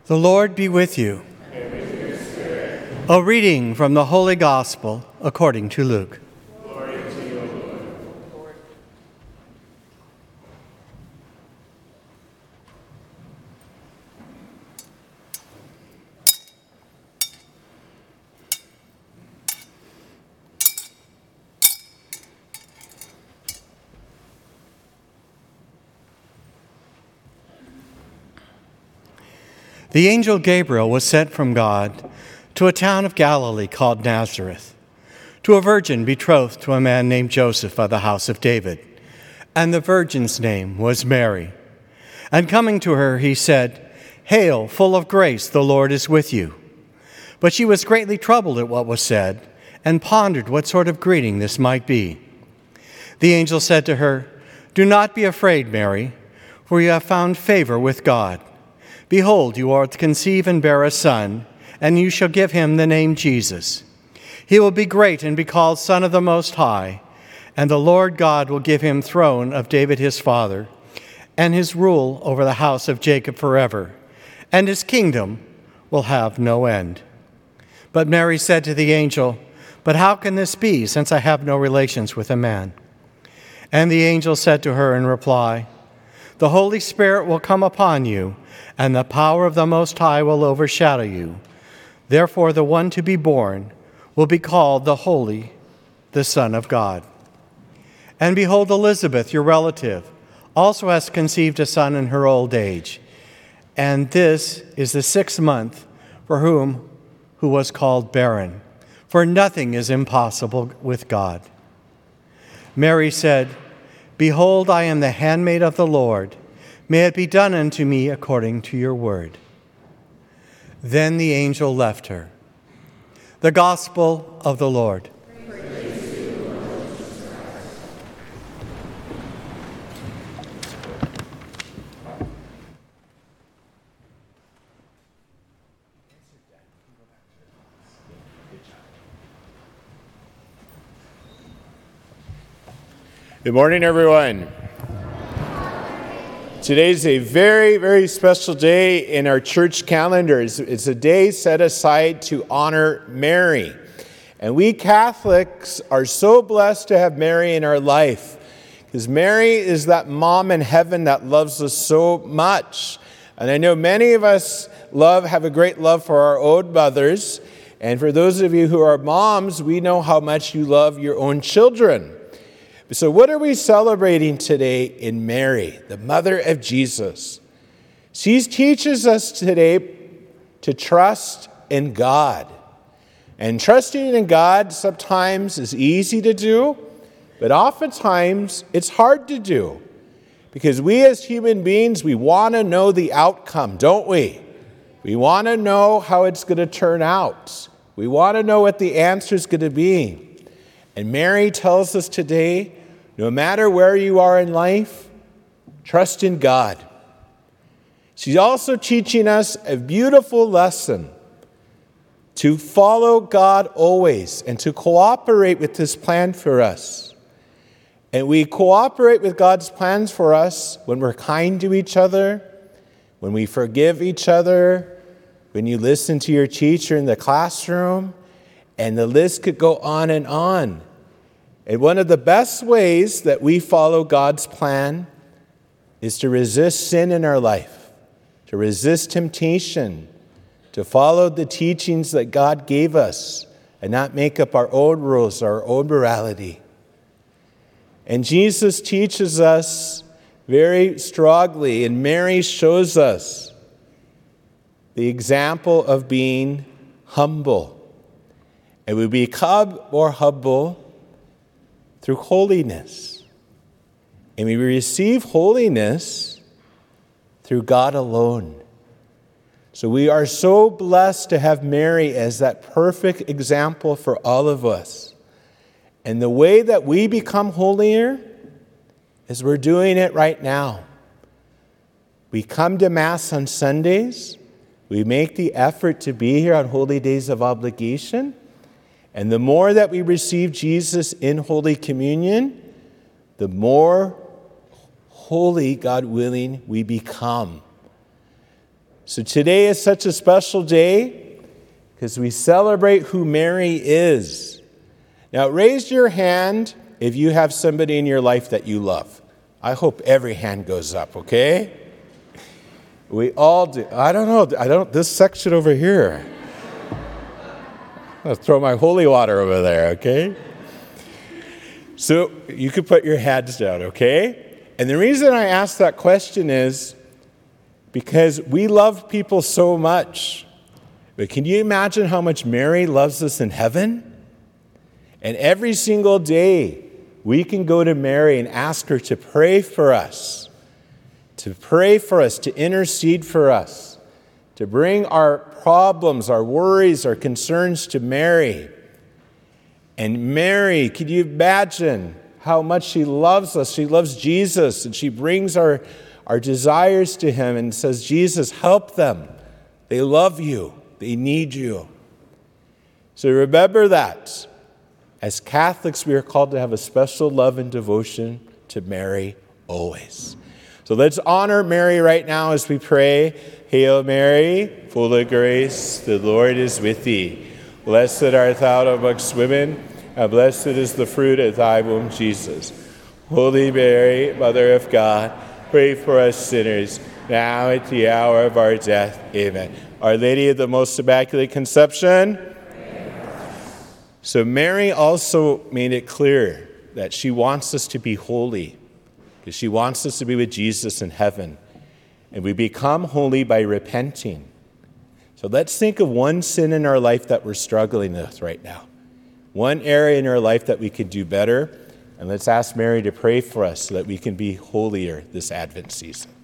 The Lord be with you. And with your spirit. A reading from the Holy Gospel according to Luke. Glory to you, Lord. The angel Gabriel was sent from God to a town of Galilee called Nazareth, to a virgin betrothed to a man named Joseph of the house of David, and the virgin's name was Mary. And coming to her, he said, "Hail, full of grace, the Lord is with you." But she was greatly troubled at what was said, and pondered what sort of greeting this might be. The angel said to her, "Do not be afraid, Mary, for you have found favor with God. Behold, you are to conceive and bear a son, and you shall give him the name Jesus. He will be great and be called Son of the Most High, and the Lord God will give him throne of David his father, and his rule over the house of Jacob forever, and his kingdom will have no end." But Mary said to the angel, "But how can this be, since I have no relations with a man?" And the angel said to her in reply, "The Holy Spirit will come upon you, and the power of the Most High will overshadow you. Therefore, the one to be born will be called the Holy, the Son of God. And behold, Elizabeth, your relative, also has conceived a son in her old age. And this is the 6th month for who was called barren. For nothing is impossible with God." Mary said, "Behold, I am the handmaid of the Lord. May it be done unto me according to your word." Then the angel left her. The Gospel of the Lord. Praise to you, Lord Jesus Christ. Good morning, everyone. Today's a very, very special day in our church calendars. It's a day set aside to honor Mary. And we Catholics are so blessed to have Mary in our life, because Mary is that mom in heaven that loves us so much. And I know many of us have a great love for our own mothers. And for those of you who are moms, we know how much you love your own children. So what are we celebrating today in Mary, the mother of Jesus? She teaches us today to trust in God. And trusting in God sometimes is easy to do, but oftentimes it's hard to do. Because we as human beings, we want to know the outcome, don't we? We want to know how it's going to turn out. We want to know what the answer is going to be. And Mary tells us today, no matter where you are in life, trust in God. She's also teaching us a beautiful lesson to follow God always and to cooperate with His plan for us. And we cooperate with God's plans for us when we're kind to each other, when we forgive each other, when you listen to your teacher in the classroom, and the list could go on and on. And one of the best ways that we follow God's plan is to resist sin in our life, to resist temptation, to follow the teachings that God gave us and not make up our own rules, our own morality. And Jesus teaches us very strongly, and Mary shows us the example of being humble. And we become more humble through holiness. And we receive holiness through God alone. So we are so blessed to have Mary as that perfect example for all of us. And the way that we become holier is we're doing it right now. We come to Mass on Sundays. We make the effort to be here on holy days of obligation. And the more that we receive Jesus in Holy Communion, the more holy, God willing, we become. So today is such a special day because we celebrate who Mary is. Now, raise your hand if you have somebody in your life that you love. I hope every hand goes up, okay? We all do. I don't know. This section over here. I'll throw my holy water over there, okay? So you could put your hands down, okay? And the reason I ask that question is because we love people so much. But can you imagine how much Mary loves us in heaven? And every single day, we can go to Mary and ask her to pray for us, to intercede for us, to bring our problems, our worries, our concerns to Mary. And Mary, can you imagine how much she loves us? She loves Jesus, and she brings our desires to him and says, Jesus, help them. They love you. They need you. So remember that. As Catholics, we are called to have a special love and devotion to Mary always. So let's honor Mary right now as we pray. Hail Mary, full of grace, the Lord is with thee. Blessed art thou amongst women, and blessed is the fruit of thy womb, Jesus. Holy Mary, Mother of God, pray for us sinners, now at the hour of our death. Amen. Our Lady of the Most Immaculate Conception. So Mary also made it clear that she wants us to be holy, because she wants us to be with Jesus in heaven. And we become holy by repenting. So let's think of one sin in our life that we're struggling with right now. One area in our life that we could do better. And let's ask Mary to pray for us so that we can be holier this Advent season.